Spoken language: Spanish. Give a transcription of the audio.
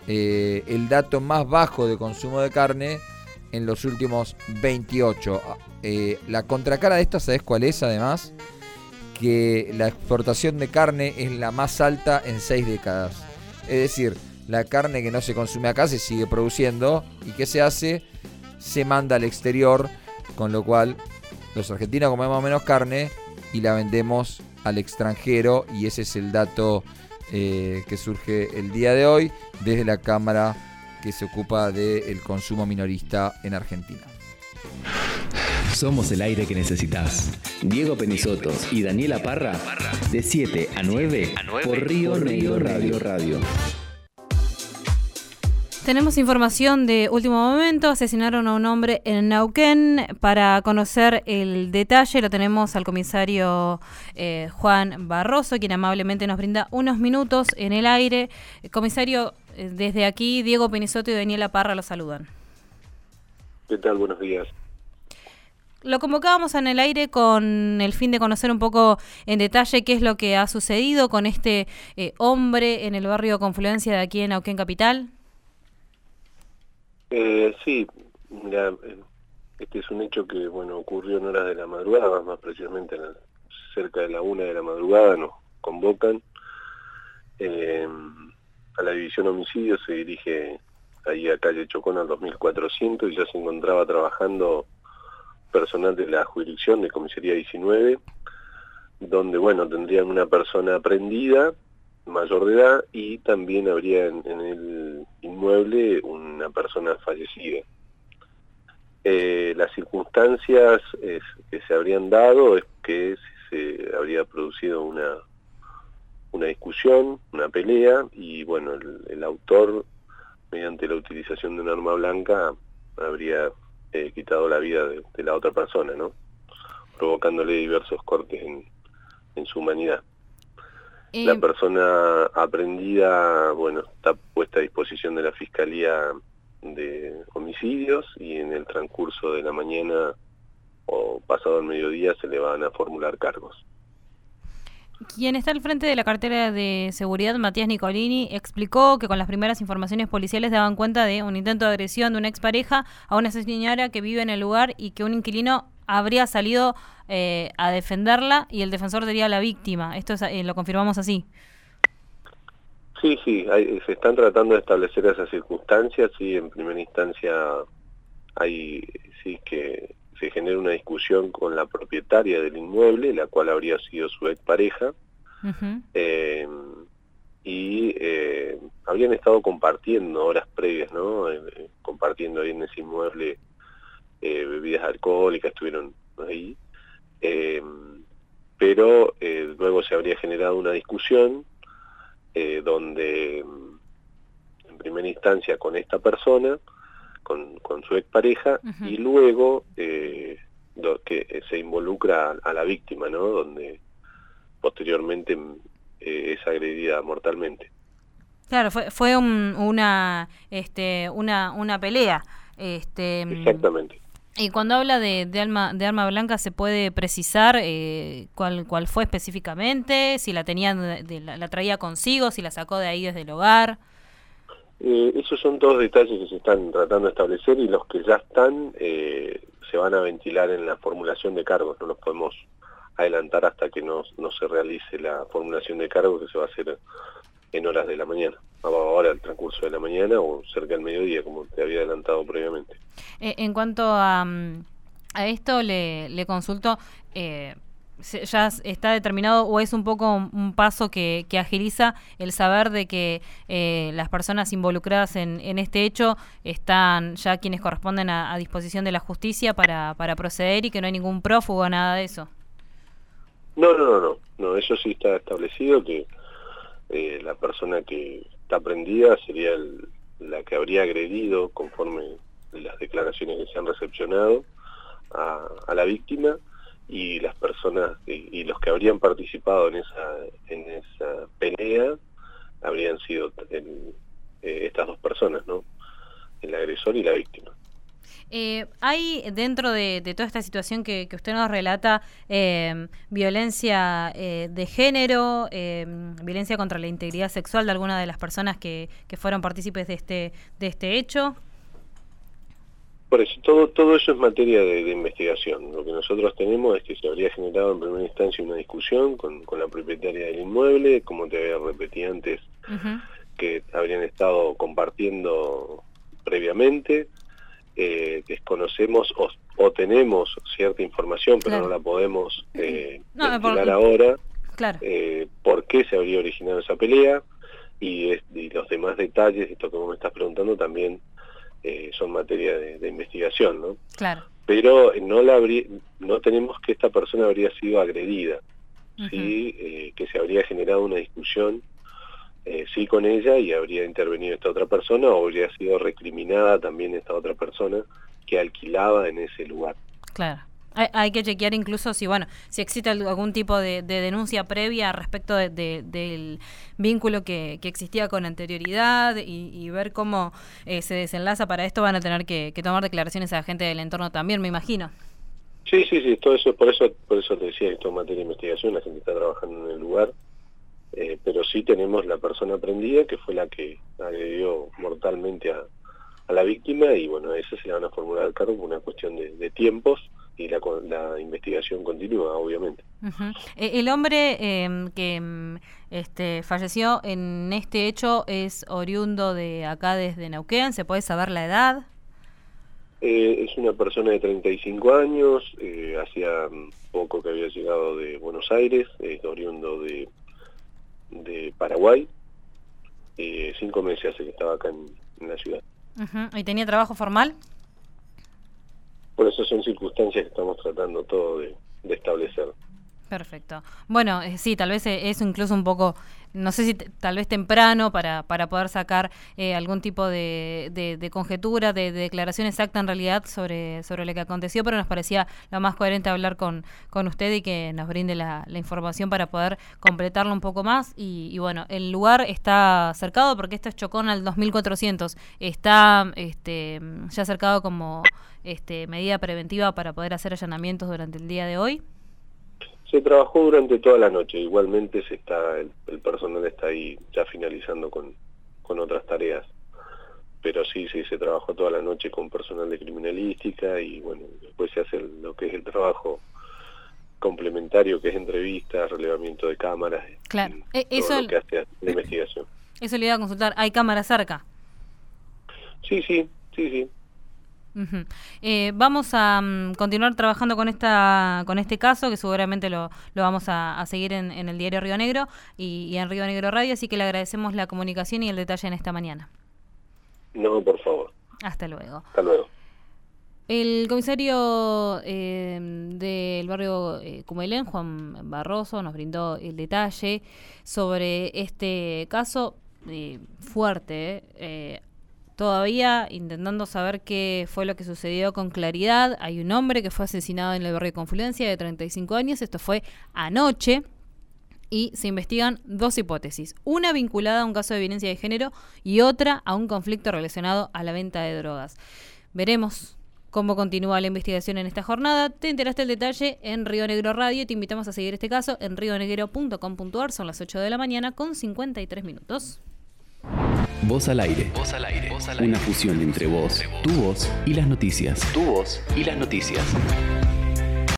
el dato más bajo de consumo de carne en los últimos 28. La contracara de esto, ¿sabés cuál es además? Que la exportación de carne es la más alta en 6 décadas. Es decir, la carne que no se consume acá se sigue produciendo y ¿qué se hace? Se manda al exterior, con lo cual los argentinos comemos menos carne y la vendemos al extranjero, y ese es el dato que surge el día de hoy desde la Cámara que se ocupa del consumo minorista en Argentina. Somos el aire que necesitas. Diego Penisotos y Daniela Parra, de 7 a 9 por Río Negro Radio. Tenemos información de último momento. Asesinaron a un hombre en Neuquén. Para conocer el detalle lo tenemos al comisario Juan Barroso, quien amablemente nos brinda unos minutos en el aire. Comisario, desde aquí Diego Penisoto y Daniela Parra lo saludan. ¿Qué tal? Buenos días. Lo convocábamos en el aire con el fin de conocer un poco en detalle qué es lo que ha sucedido con este hombre en el barrio Confluencia de aquí en Neuquén Capital. Sí, mira, este es un hecho que ocurrió en horas de la madrugada, más precisamente cerca de la 1 de la madrugada. Nos convocan a la división homicidios, se dirige ahí a calle Chocón al 2400 y ya se encontraba trabajando personal de la jurisdicción de comisaría 19, donde tendrían una persona prendida, mayor de edad, y también habría en el inmueble una persona fallecida. Las circunstancias que se habrían dado es que se habría producido una discusión, una pelea, y el autor, mediante la utilización de un arma blanca, habría quitado la vida de la otra persona, ¿no? Provocándole diversos cortes en su humanidad. La persona aprendida, está puesta a disposición de la Fiscalía de Homicidios, y en el transcurso de la mañana o pasado el mediodía se le van a formular cargos. Quien está al frente de la cartera de seguridad, Matías Nicolini, explicó que con las primeras informaciones policiales daban cuenta de un intento de agresión de una expareja a una señora que vive en el lugar, y que un inquilino habría salido a defenderla y el defensor sería la víctima. Esto lo confirmamos así. Sí, se están tratando de establecer esas circunstancias. Sí, en primera instancia que se genera una discusión con la propietaria del inmueble, la cual habría sido su expareja. Uh-huh. Habrían estado compartiendo horas previas, ¿no? Compartiendo ahí en ese inmueble bebidas alcohólicas, estuvieron ahí. Pero luego se habría generado una discusión donde en primera instancia con esta persona, con su expareja, uh-huh, y luego que se involucra a la víctima, ¿no? Donde posteriormente es agredida mortalmente. Claro, fue una pelea. Exactamente. Y cuando habla de arma blanca, ¿se puede precisar cuál fue específicamente? Si la tenía, la traía consigo, si la sacó de ahí desde el hogar. Esos son todos detalles que se están tratando de establecer, y los que ya están se van a ventilar en la formulación de cargos. No los podemos adelantar hasta que no se realice la formulación de cargos, que se va a hacer en horas de la mañana, ahora al transcurso de la mañana o cerca del mediodía, como te había adelantado previamente. En cuanto a esto, le consulto, ¿ya está determinado o es un poco un paso que agiliza el saber de que las personas involucradas en este hecho están ya quienes corresponden a disposición de la justicia para proceder, y que no hay ningún prófugo, nada de eso? No, eso sí está establecido, que la persona que está prendida sería la que habría agredido, conforme las declaraciones que se han recepcionado, a la víctima, y las personas y los que habrían participado en esa pelea habrían sido estas dos personas, ¿no? El agresor y la víctima. Hay dentro de toda esta situación que usted nos relata violencia de género, violencia contra la integridad sexual de alguna de las personas que fueron partícipes de este hecho. Por eso, todo eso es materia de investigación. Lo que nosotros tenemos es que se habría generado en primera instancia una discusión con la propietaria del inmueble, como te había repetido antes, que habrían estado compartiendo previamente. Desconocemos o tenemos cierta información, pero no la podemos ventilar ahora, por qué se habría originado esa pelea, y los demás detalles, esto que vos me estás preguntando, también son materia de investigación, ¿no? Claro. Pero no tenemos que esta persona habría sido agredida, ¿sí? Que se habría generado una discusión sí con ella y habría intervenido esta otra persona, o habría sido recriminada también esta otra persona que alquilaba en ese lugar. Claro. Hay que chequear incluso si existe algún tipo de denuncia previa respecto del vínculo que existía con anterioridad y ver cómo se desenlaza. Para esto van a tener que tomar declaraciones a la gente del entorno también, me imagino. Sí, todo eso, por eso te decía que esto es materia de investigación, la gente está trabajando en el lugar, pero sí tenemos la persona prendida, que fue la que agredió mortalmente a la víctima, y bueno, a esa se le van a formular el cargo por una cuestión de tiempos, y la investigación continúa, obviamente. El hombre que falleció en este hecho es oriundo de acá desde Neuquén. ¿Se puede saber la edad? Es una persona de 35 años, hacía poco que había llegado de Buenos Aires, es oriundo de Paraguay, 5 meses hace que estaba acá en la ciudad. ¿Y tenía trabajo formal? Por eso son circunstancias que estamos tratando todo de establecer. Perfecto. Bueno, sí, tal vez es incluso un poco, no sé si tal vez temprano para poder sacar algún tipo de conjetura, de declaración exacta en realidad sobre lo que aconteció, pero nos parecía lo más coherente hablar con usted y que nos brinde la información para poder completarlo un poco más. Y bueno, el lugar está cercado porque esto es Chocón al 2400. Está ya cercado como medida preventiva para poder hacer allanamientos durante el día de hoy. Se trabajó durante toda la noche, igualmente el personal está ahí ya finalizando con otras tareas, pero sí, se trabajó toda la noche con personal de criminalística, y bueno, después se hace lo que es el trabajo complementario, que es entrevistas, relevamiento de cámaras, claro. Todo lo que hace la investigación. Eso le iba a consultar, ¿hay cámaras cerca? Sí. Vamos a continuar trabajando con este caso, que seguramente lo vamos a seguir en el diario Río Negro y en Río Negro Radio, así que le agradecemos la comunicación y el detalle en esta mañana. No, por favor. Hasta luego. Hasta luego. El comisario del barrio Cumelén, Juan Barroso, nos brindó el detalle sobre este caso fuerte, todavía intentando saber qué fue lo que sucedió con claridad. Hay un hombre que fue asesinado en el barrio de Confluencia de 35 años. Esto fue anoche. Y se investigan 2 hipótesis. Una vinculada a un caso de violencia de género y otra a un conflicto relacionado a la venta de drogas. Veremos cómo continúa la investigación en esta jornada. Te enteraste el detalle en Río Negro Radio. Te invitamos a seguir este caso en rionegro.com.ar. Son las 8 de la mañana con 53 minutos. Voz al aire. Una fusión entre vos, tu voz y las noticias.